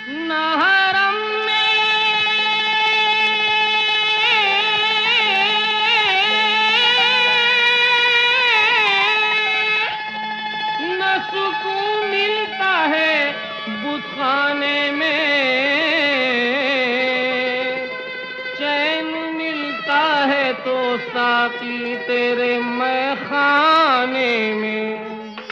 न हरम में न सुकून मिलता है बुतखाने में, चैन मिलता है तो साथी तेरे मैखाने में।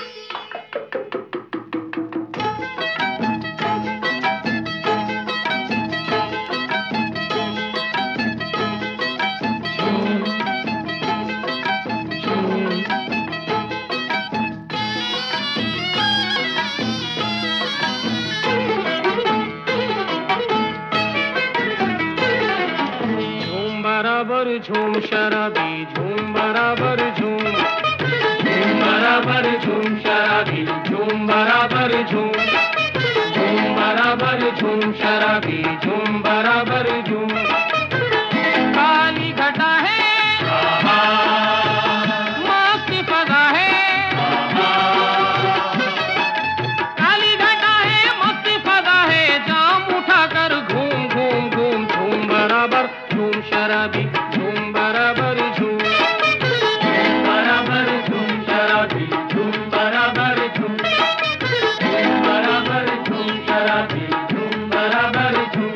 बराबर झूम शराबी झूम बराबर झूम, झूम बराबर झूम शराबी झूम बराबर झूम, झूम बराबर झूम शराबी झूम बराबर झूम। काली घटा है मस्त फजा है, काली घटा है मस्त फजा है, जाम उठाकर घूम घूम घूम, झूम बराबर झूम शराबी झूम बराबर झूम, झूम बराबर झूम शराबी झूम बराबर झूम, झूम बराबर झूम शराबी झूम बराबर झूम।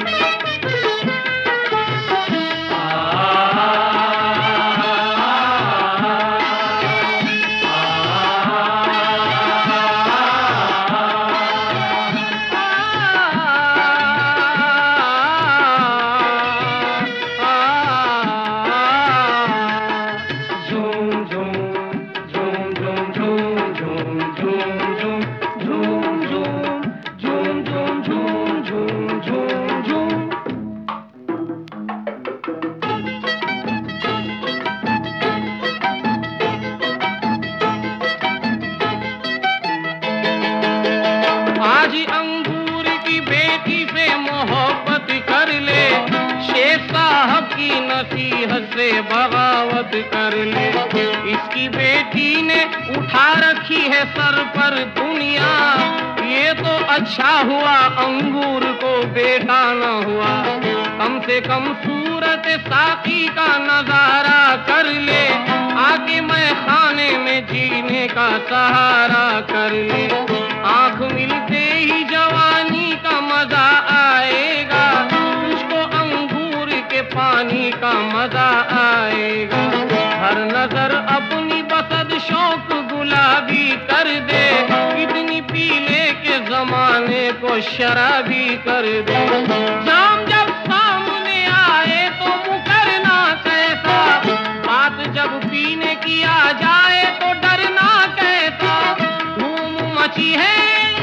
आज अंगूर की बेटी से मोहब्बत कर ले, शेख साहब की नसीहत से बगावत कर ले। इसकी बेटी ने उठा रखी है सर पर दुनिया, ये तो अच्छा हुआ अंगूर को बेटा न हुआ। कम से कम सूरत साकी का नजारा कर ले, आके मैं खाने में जीने का सहारा कर ले। आंख मिलते ही जवानी का मजा आएगा, तुझको अंगूर के पानी का मजा आएगा। हर नजर अपनी बसद शौक गुलाबी कर दे, इतनी पीले के जमाने को शराबी कर दे। जाम जब सामने आए तो मुकरना कैसा, बात जब पीने की आ जाए तो डरना कैसा। धूम मची है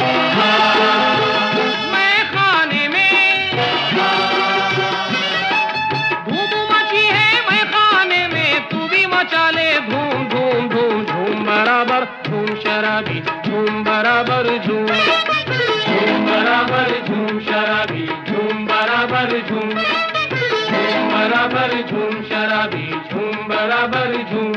मैं खाने में, धूम मची है मैं खाने में, तू भी मचा ले धूम धूम धूम। झूम बराबर झूम शराबी झूम बराबर झूम, झूम बराबर झूम शराबी झूम बराबर झूम, झूम बराबर झूम शराबी झूम बराबर झूम।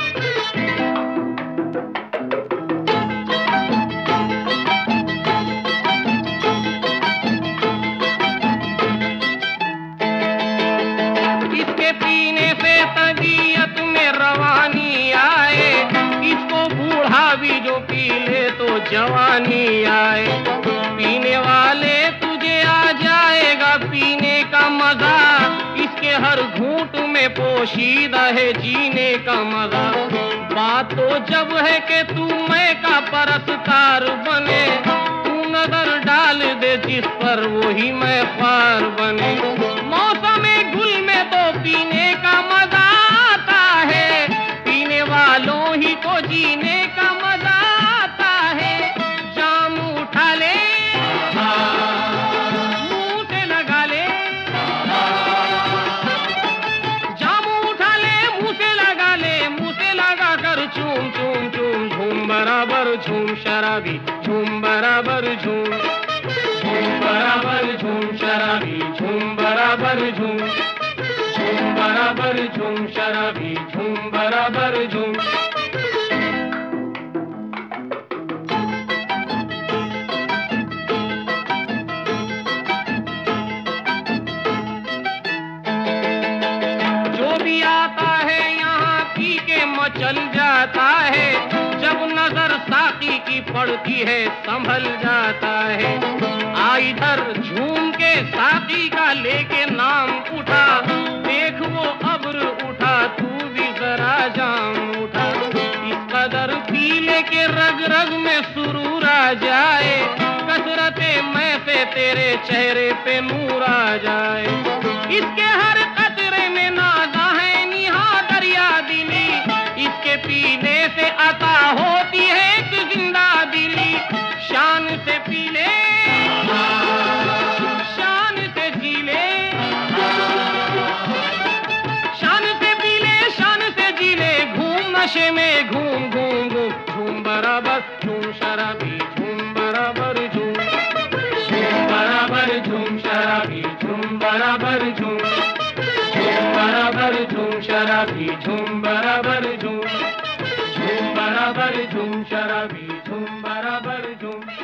इसके पीने से तबीयत में रवानी आए, इसको बूढ़ा भी जो पी ले तो जवानी आए। पीने वाले तुझे आ जाएगा पीने का मजा, इसके हर घूंट में पोशीदा है जीने का मजा। बात तो जब है कि तू मैं का परस्तार बने, तू नजर डाल दे जिस पर वही मैं ख्वार बने। मौसम गुल में तो पीने का मजा आता है, पीने वालों ही को जीने का मजा आता है। जाम उठा ले मुंह से लगा ले, जाम उठा ले मुंह से लगा ले, मुंह से लगा कर चूम चूम चूम। झूम बराबर झूम शराबी झूम बराबर झूम, झूम बराबर झूम शराबी झूम बराबर झूम, झूम बराबर झूम शराबी झूम बराबर झूम। पड़ती है संभल जाता है। आ इधर झूम के साथी का लेके नाम उठा, देख वो अब्र उठा, तू भी जरा जाम उठा। इस कदर पीले के रग रग में सुरूर आ जाए, कसरते मैं से तेरे चेहरे पे नूर आ जाए। इसके हर कतरे में नाज़ा है निहा दरिया दिली, इसके पीने से अता होती है एक जिंदा दिली। शान से पी ले, शान से जी ले, शान से पी ले, शान से जी ले। घूम नशे में घूम घूम घूम, झूम बराबर झूम शराबी, झूम बराबर झूम, झूम बराबर झूम शराबी, झूम बराबर झूम, झूम बराबर झूम शराबी, झूम बराबर झूम, झूम बराबर झूम शराबी, झूम बराबर झूम।